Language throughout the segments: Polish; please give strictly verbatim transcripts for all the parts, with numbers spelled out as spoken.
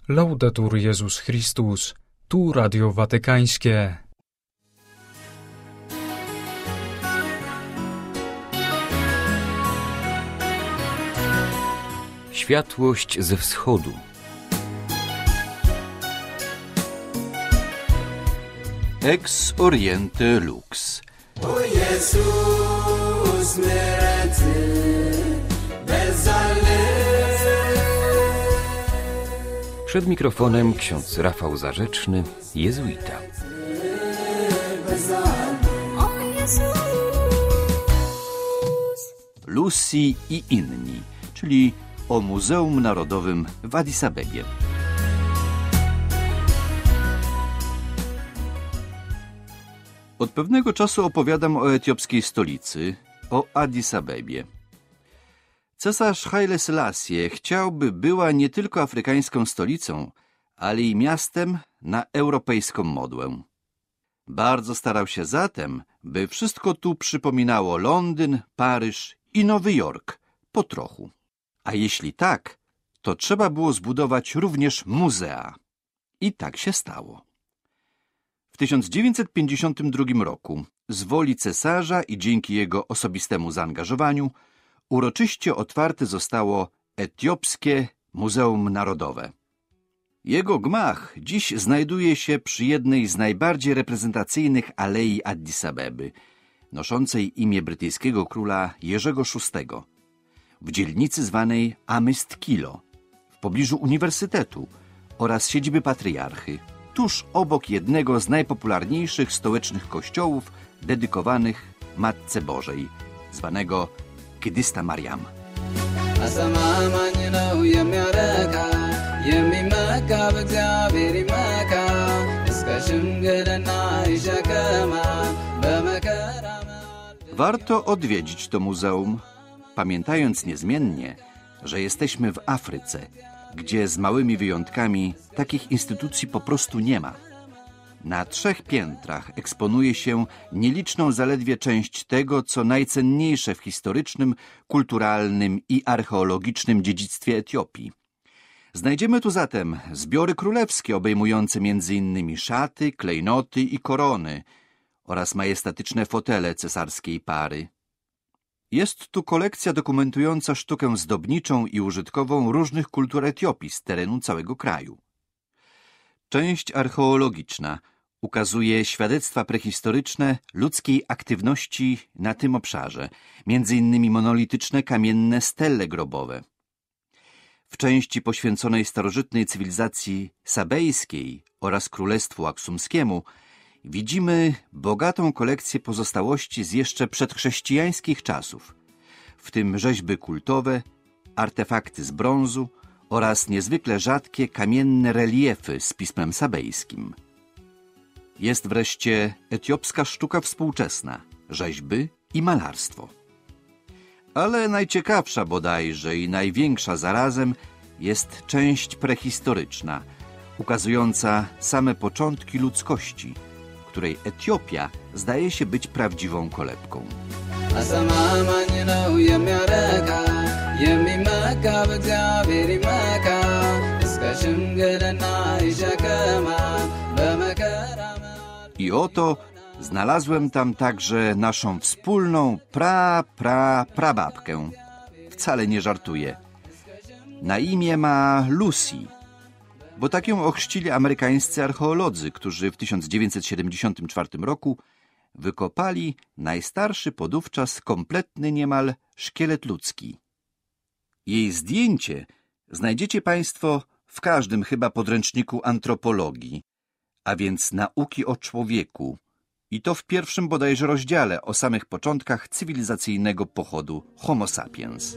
Laudetur Jezus Chrystus, tu Radio Watykańskie. Światłość ze wschodu. Ex Oriente Lux. O Jezus, myrecy, bezalny. Przed mikrofonem ksiądz Rafał Zarzeczny, jezuita. Lucy i inni, czyli o Muzeum Narodowym w Addis Abebie. Od pewnego czasu opowiadam o etiopskiej stolicy, o Addis Abebie. Cesarz Haile Selassie chciał, by była nie tylko afrykańską stolicą, ale i miastem na europejską modłę. Bardzo starał się zatem, by wszystko tu przypominało Londyn, Paryż i Nowy Jork, po trochu. A jeśli tak, to trzeba było zbudować również muzea. I tak się stało. W tysiąc dziewięćset pięćdziesiątym drugim roku, z woli cesarza i dzięki jego osobistemu zaangażowaniu, uroczyście otwarte zostało Etiopskie Muzeum Narodowe. Jego gmach dziś znajduje się przy jednej z najbardziej reprezentacyjnych alei Addis Abeby, noszącej imię brytyjskiego króla Jerzego szóstego, w dzielnicy zwanej Amist Kilo, w pobliżu uniwersytetu oraz siedziby patriarchy, tuż obok jednego z najpopularniejszych stołecznych kościołów dedykowanych Matce Bożej, zwanego Kidista Mariam. Warto odwiedzić to muzeum, pamiętając niezmiennie, że jesteśmy w Afryce, gdzie z małymi wyjątkami takich instytucji po prostu nie ma. Na trzech piętrach eksponuje się nieliczną zaledwie część tego, co najcenniejsze w historycznym, kulturalnym i archeologicznym dziedzictwie Etiopii. Znajdziemy tu zatem zbiory królewskie obejmujące między innymi szaty, klejnoty i korony oraz majestatyczne fotele cesarskiej pary. Jest tu kolekcja dokumentująca sztukę zdobniczą i użytkową różnych kultur Etiopii z terenu całego kraju. Część archeologiczna ukazuje świadectwa prehistoryczne ludzkiej aktywności na tym obszarze, między innymi monolityczne kamienne stele grobowe. W części poświęconej starożytnej cywilizacji sabejskiej oraz Królestwu Aksumskiemu widzimy bogatą kolekcję pozostałości z jeszcze przedchrześcijańskich czasów, w tym rzeźby kultowe, artefakty z brązu oraz niezwykle rzadkie kamienne reliefy z pismem sabejskim. Jest wreszcie etiopska sztuka współczesna, rzeźby i malarstwo. Ale najciekawsza bodajże i największa zarazem jest część prehistoryczna, ukazująca same początki ludzkości, której Etiopia zdaje się być prawdziwą kolebką. I oto znalazłem tam także naszą wspólną pra, pra, prababkę. Wcale nie żartuję. Na imię ma Lucy, bo tak ją ochrzcili amerykańscy archeolodzy, którzy w tysiąc dziewięćset siedemdziesiątym czwartym roku wykopali najstarszy podówczas kompletny niemal szkielet ludzki. Jej zdjęcie znajdziecie Państwo w każdym chyba podręczniku antropologii, a więc nauki o człowieku, i to w pierwszym bodajże rozdziale o samych początkach cywilizacyjnego pochodu Homo sapiens.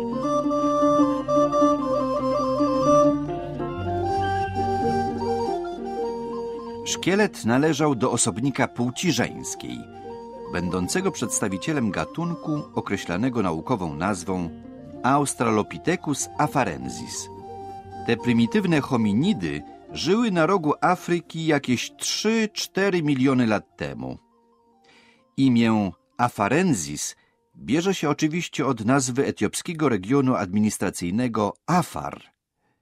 Szkielet należał do osobnika płci żeńskiej, będącego przedstawicielem gatunku określanego naukową nazwą Australopithecus afarensis. Te prymitywne hominidy żyły na rogu Afryki jakieś trzy cztery miliony lat temu. Imię Afarensis bierze się oczywiście od nazwy etiopskiego regionu administracyjnego Afar.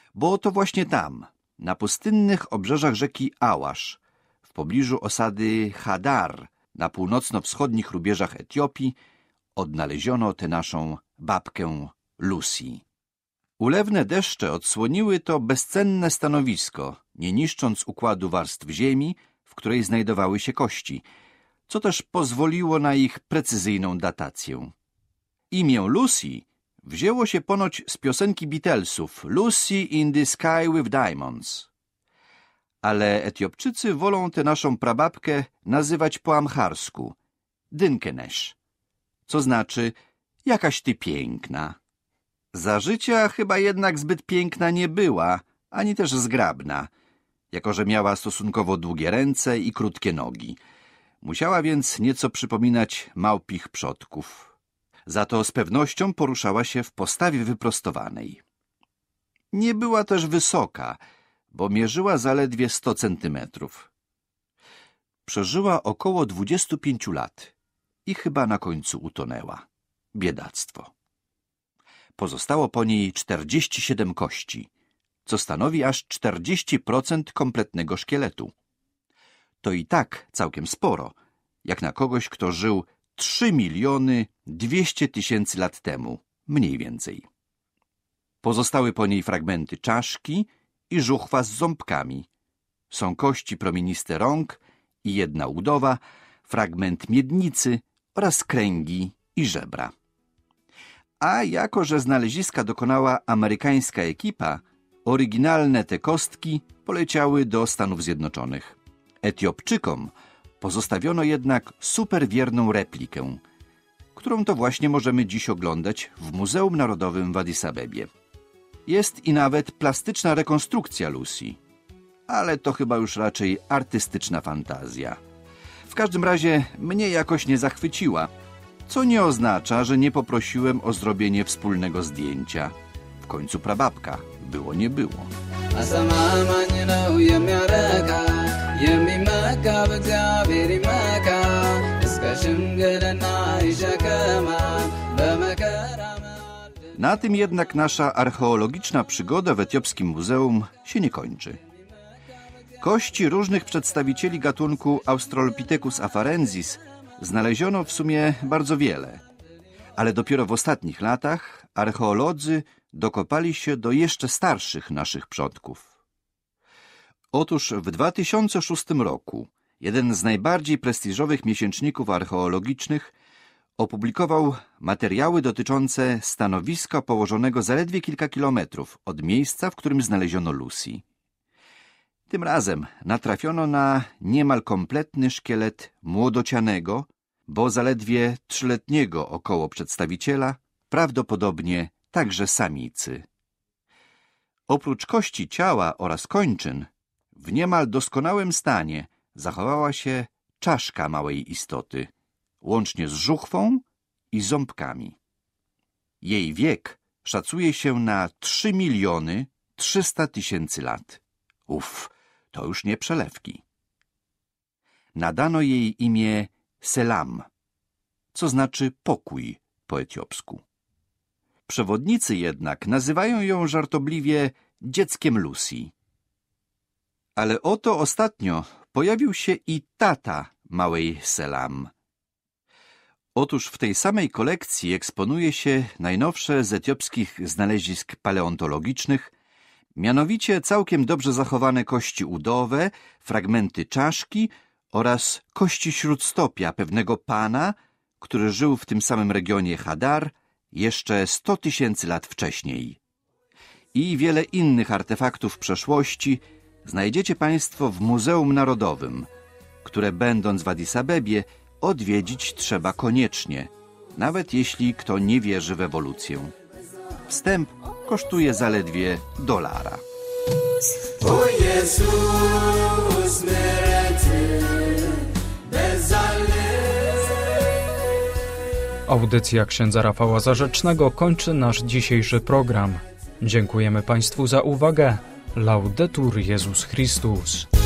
bo to właśnie tam, na pustynnych obrzeżach rzeki Ałasz, w pobliżu osady Hadar, na północno-wschodnich rubieżach Etiopii, odnaleziono tę naszą babkę Lucy. Ulewne deszcze odsłoniły to bezcenne stanowisko, nie niszcząc układu warstw ziemi, w której znajdowały się kości, co też pozwoliło na ich precyzyjną datację. Imię Lucy wzięło się ponoć z piosenki Beatlesów Lucy in the Sky with Diamonds. Ale Etiopczycy wolą tę naszą prababkę nazywać po amharsku Dynkenesz, co znaczy jakaś ty piękna. Za życia chyba jednak zbyt piękna nie była, ani też zgrabna, jako że miała stosunkowo długie ręce i krótkie nogi. Musiała więc nieco przypominać małpich przodków. Za to z pewnością poruszała się w postawie wyprostowanej. Nie była też wysoka, bo mierzyła zaledwie sto centymetrów. Przeżyła około dwudziestu pięciu lat i chyba na końcu utonęła. Biedactwo. Pozostało po niej czterdzieści siedem kości, co stanowi aż czterdzieści procent kompletnego szkieletu. To i tak całkiem sporo, jak na kogoś, kto żył trzy miliony dwieście tysięcy lat temu, mniej więcej. Pozostały po niej fragmenty czaszki i żuchwa z ząbkami. Są kości promieniste rąk i jedna udowa, fragment miednicy oraz kręgi i żebra. A jako że znaleziska dokonała amerykańska ekipa, oryginalne te kostki poleciały do Stanów Zjednoczonych. Etiopczykom pozostawiono jednak superwierną replikę, którą to właśnie możemy dziś oglądać w Muzeum Narodowym w Addis Abebie. Jest i nawet plastyczna rekonstrukcja Lucy, ale to chyba już raczej artystyczna fantazja. W każdym razie mnie jakoś nie zachwyciła, co nie oznacza, że nie poprosiłem o zrobienie wspólnego zdjęcia. W końcu prababka, było nie było. Na tym jednak nasza archeologiczna przygoda w etiopskim muzeum się nie kończy. Kości różnych przedstawicieli gatunku Australopithecus afarensis znaleziono w sumie bardzo wiele, ale dopiero w ostatnich latach archeolodzy dokopali się do jeszcze starszych naszych przodków. Otóż w dwa tysiące szóstym roku jeden z najbardziej prestiżowych miesięczników archeologicznych opublikował materiały dotyczące stanowiska położonego zaledwie kilka kilometrów od miejsca, w którym znaleziono Lucy. Tym razem natrafiono na niemal kompletny szkielet młodocianego, bo zaledwie trzyletniego około przedstawiciela, prawdopodobnie także samicy. Oprócz kości ciała oraz kończyn, w niemal doskonałym stanie zachowała się czaszka małej istoty, łącznie z żuchwą i ząbkami. Jej wiek szacuje się na trzy miliony trzysta tysięcy lat. Uff, to już nie przelewki. Nadano jej imię Selam, co znaczy pokój po etiopsku. Przewodnicy jednak nazywają ją żartobliwie dzieckiem Lucy. Ale oto ostatnio pojawił się i tata małej Selam. Otóż w tej samej kolekcji eksponuje się najnowsze z etiopskich znalezisk paleontologicznych, mianowicie całkiem dobrze zachowane kości udowe, fragmenty czaszki oraz kości śródstopia pewnego pana, który żył w tym samym regionie Hadar jeszcze sto tysięcy lat wcześniej. I wiele innych artefaktów przeszłości znajdziecie Państwo w Muzeum Narodowym, które będąc w Addis Abebie odwiedzić trzeba koniecznie, nawet jeśli kto nie wierzy w ewolucję. Wstęp kosztuje zaledwie dolara. O Jezus, myrety, bezalny. Audycja księdza Rafała Zarzecznego kończy nasz dzisiejszy program. Dziękujemy Państwu za uwagę. Laudetur Jezus Chrystus.